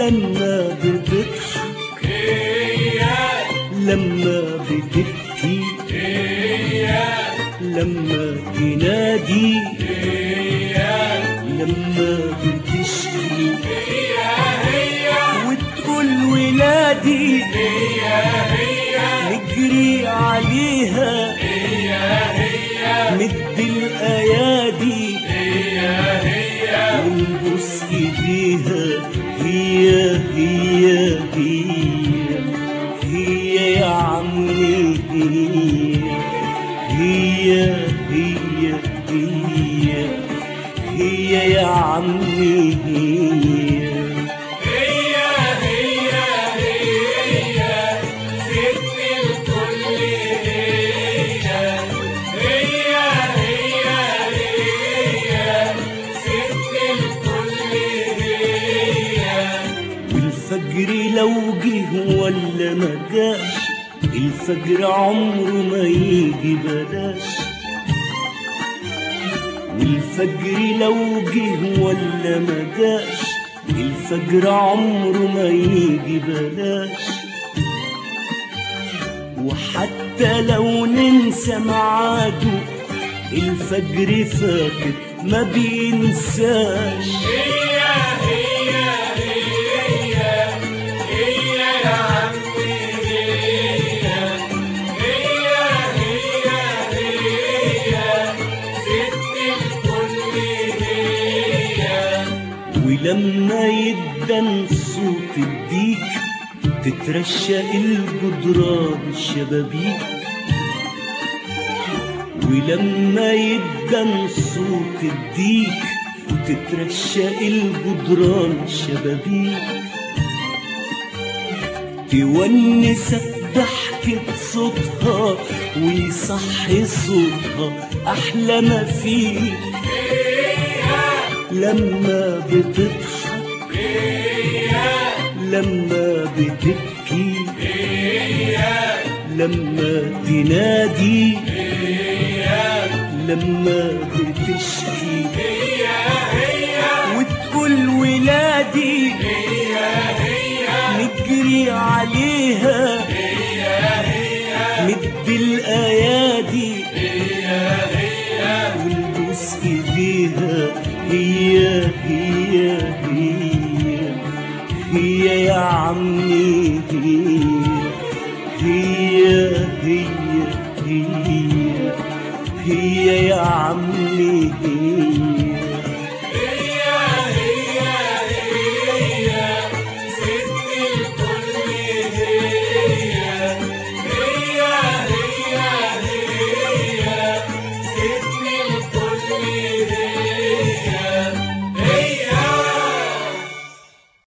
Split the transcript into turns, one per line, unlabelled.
لما بتضحك
هي،
لما بتبكي
هي،
لما تنادي
هي،
لما بتشكي
هي،
وتقول ولادي
هي،
نجري عليها مد الأيادي ونبوس ايديها. هي هي هي هي يا عمي، هي هي هي هي يا عمي، هي والفجر لو جه ولا ما جاش، الفجر عمره ما يجي بلاش. والفجر لو جه ولا ما جاش، الفجر عمره ما يجي بلاش. وحتى لو ننسى ميعاده، الفجر فاكر ما بينساش. ولما يدن صوت الديك، تترشق الجدران الشبابيك. ولما يدن صوت الديك، تترشق الجدران الشبابيك. تونسك ضحكة صوتها ويصحي صوتها أحلى ما فيك. لما بتضحك، لما بتبكي، لما تنادي، لما بتشكي وتقول ولادي نجري عليها مد الأيادي ونبوس ايديها. هي هي هي هي يا عمي، هي هي هي